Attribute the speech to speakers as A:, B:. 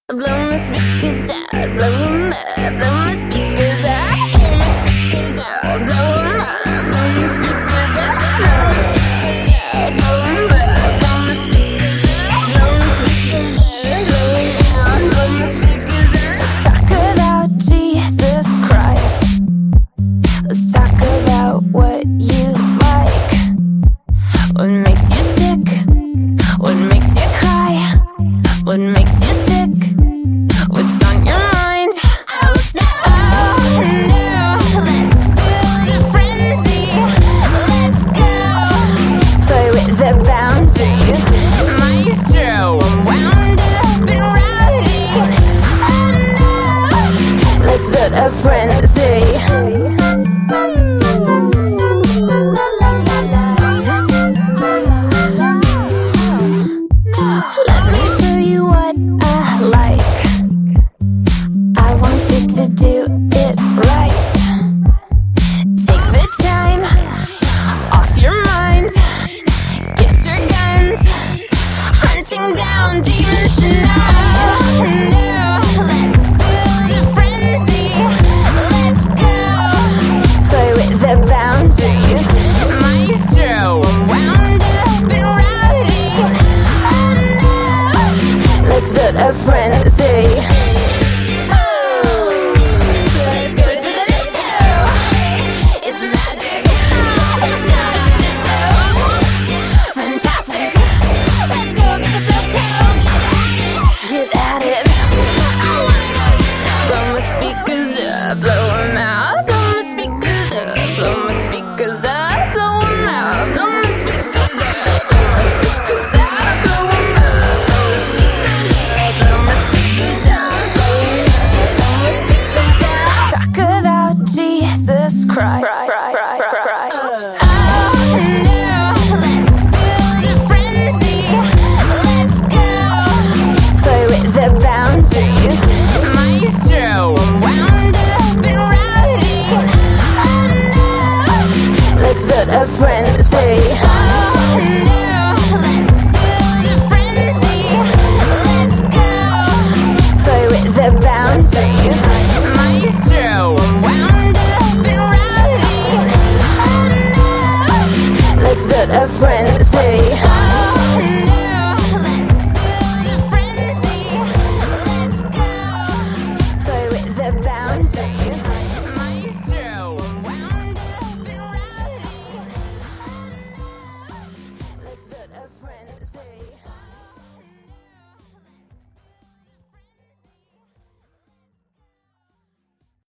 A: Blow my speakers out, blow 'em up, blow my speakers out, blow my speakers out, blow 'em up, blow my speakers out, blow my speakers out, blow 'em up, blow my speakers out, blow my speakers out, blow my speakers out. Let's talk about Jesus Christ. Let's talk about what you like. What makes you tick? What makes you cry? What makes you sick? What's on your mind? Oh no, let's build a frenzy. Let's go. Toy with the boundaries. Maestro, I'm wound up and rowdy. Oh no, let's build a frenzy. To do it right. Take the time off your mind. Get your guns, hunting down demons tonight. No, let's build a frenzy. Let's go. Toy with the boundaries. Maestro, I'm wound up and rowdy. Oh no, let's build a frenzy. Blow 'em out, blow my speakers up, blow my speakers up, blow 'em out, blow my speakers up, blow my speakers up, blow 'em up, blow my speakers up, blow my speakers up, blow 'em up, blow my speakers up. Talk about Jesus Christ. Oh no, let's build a frenzy. Let's go. Toy with the boundaries. Maestro, I'm wound up and rowdy. Oh no, let's build a frenzy. Oh no, let's build a frenzy. Let's go. Toy with the boundaries. Maestro, I'm wound up and rowdy. Oh no, let's build a frenzy.